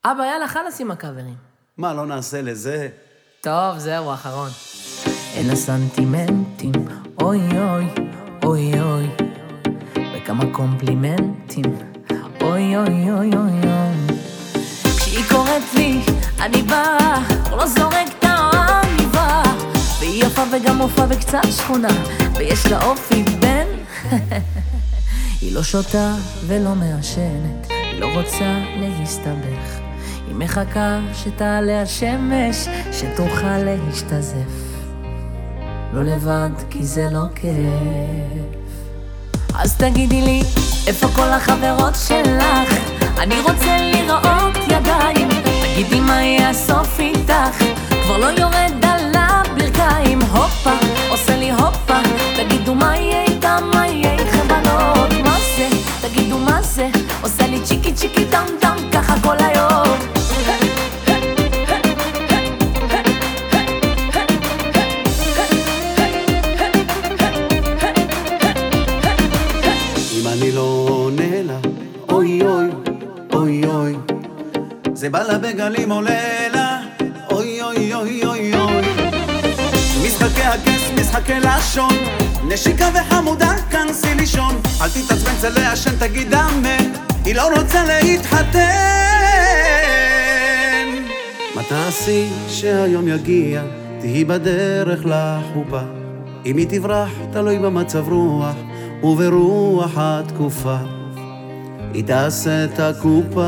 אבא, יאללה, חלאס עם הקאברים. מה, לא נעשה לזה? טוב, זהו, האחרון. אין הסנטימנטים, אוי אוי, אוי אוי, וכמה קומפלימנטים, אוי אוי אוי אוי אוי. כשהיא קוראת לי, אני באה, לא זורק את העניבה, והיא יפה וגם מופה וקצת שכונה, ויש לה אופי בן. היא לא שותה ולא מעשנת, היא לא רוצה להסתבך, היא מחכה שתעלה השמש, שתוכל להשתזף. לא לבד כי זה לא כיף. אז תגידי לי, איפה כל החברות שלך? אני רוצה לראות ידיים. תגידי מה יהיה הסוף איתך, כבר לא יורד על הברכיים. הופה, עושה לי הופה, תגידו מה יהיה איתה, מה יהיה איתכם בנות? מה זה? תגידו מה זה? עושה לי צ'יקי צ'יקי דם דם, ככה כל היום. אני לא עונה לה, אוי אוי, אוי אוי, זה בא לה בגלים עולה לה, אוי אוי אוי אוי אוי. משחקי הכס, משחקי לשון, נשיקה וחמודה, כנסי לישון, אל תתעצבן צלע השן, תגיד אמן, היא לא רוצה להתחתן. מה תעשי שהיום יגיע, תהי בדרך לחופה, אם היא תברח תלוי במצב רוח וברוח התקופה, היא תעשה את הקופה.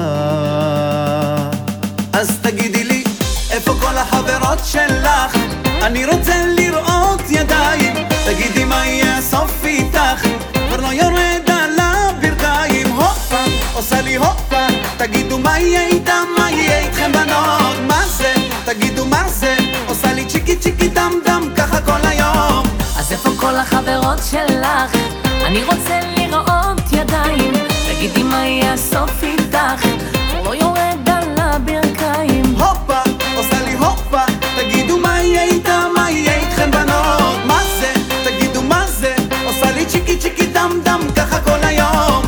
אז תגידי לי, איפה כל החברות שלך? אני רוצה לראות ידיים. תגידי מה יהיה הסוף איתך, כבר לא יורד על הברכיים. הופה, עושה לי הופה, תגידו מה יהיה איתה, מה יהיה איתכם בנות? מה זה? תגידו מה זה? עושה לי צ'יקי צ'יקי דם דם, ככה כל היום. אז איפה כל החברות שלך? אני רוצה לראות ידיים. תגידי מה יהיה הסוף איתך, כבר לא יורד על הברכיים. הופה, עושה לי הופה, תגידו מה יהיה איתה, מה יהיה איתכם בנות? מה זה? תגידו מה זה? עושה לי צ'יקי צ'יקי דם דם, ככה כל היום.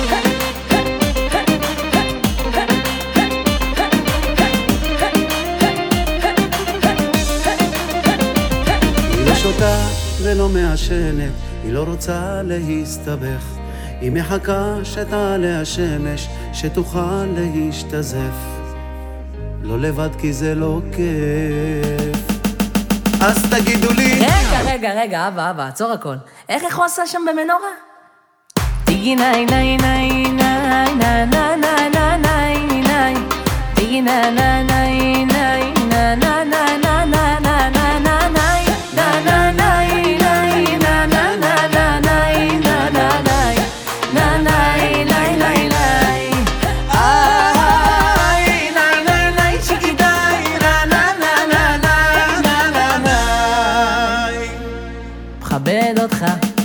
היא לא שותה ולא מעשנת, היא לא רוצה להסתבך, היא מחכה שתעלה השמש, שתוכל להשתזף. לא לבד כי זה לא כיף. אז תגידו לי, רגע, אבא, עצור הכל. איך הוא עשה שם במנורה? תיגי נאי נאי נאי נאי נאי נאי נאי נאי נאי, תיגי נאי נאי נאי נאי נאי נאי נאי נאי נאי אותך.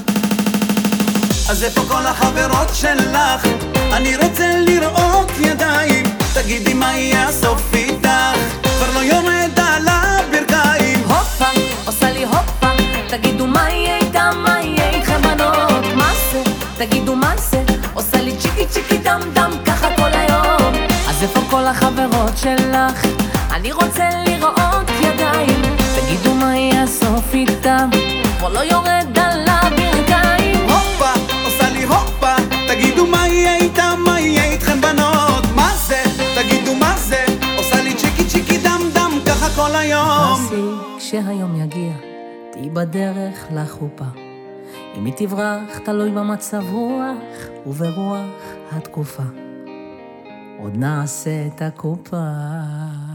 אז איפה כל החברות שלך? אני רוצה לראות ידיים. תגידי מה יהיה הסוף איתך, כבר לא יורד על הברכיים. הופה, עושה לי הופה, תגידו מה יהיה איתה, מה יהיה איתכם בנות? מה זה? תגידו מה זה? עושה לי צ'יקי צ'יקי דם דם, ככה כל היום. אז איפה כל החברות שלך? אני רוצה לראות ידיים. תגידו מה יהיה הסוף איתה, כבר לא יורד על הברכיים. הופה, עושה לי הופה, תגידו מה יהיה איתה, מה יהיה איתכם בנות? מה זה? תגידו מה זה? עושה לי צ'יקי צ'יקי דם דם, ככה כל היום. תעשי כשהיום יגיע, תהי בדרך לחופה, אם היא תברח תלוי במצב רוח וברוח התקופה, עוד נעשה את הקופה.